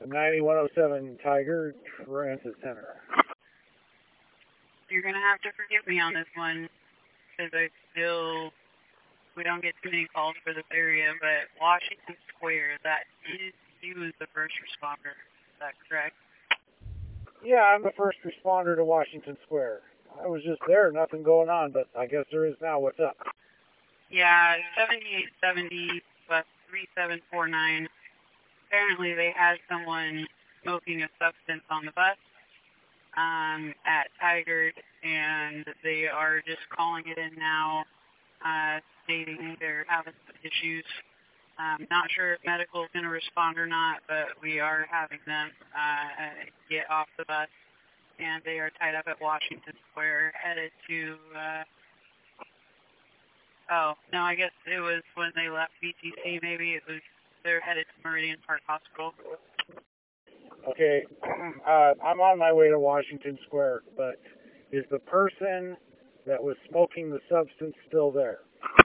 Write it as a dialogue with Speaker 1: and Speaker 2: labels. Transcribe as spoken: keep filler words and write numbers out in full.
Speaker 1: ninety-one oh seven Tiger Transit Center.
Speaker 2: You're going to have to forgive me on this one, because I still, we don't get too many calls for this area, but Washington Square, that is you as the first responder. Is that correct?
Speaker 1: Yeah, I'm the first responder to Washington Square. I was just there, nothing going on, but I guess there is now. What's up?
Speaker 2: Yeah, seventy-eight seventy, bus three seven four nine. Apparently they had someone smoking a substance on the bus um, at Tigard, and they are just calling it in now, uh, stating they're having some issues. Um, not sure if medical is going to respond or not, but we are having them uh, get off the bus, and they are tied up at Washington Square, headed to, uh, oh, no, I guess it was when they left B T C, maybe it was, they're headed to Meridian Park Hospital.
Speaker 1: Okay, uh, I'm on my way to Washington Square, but is the person that was smoking the substance still there?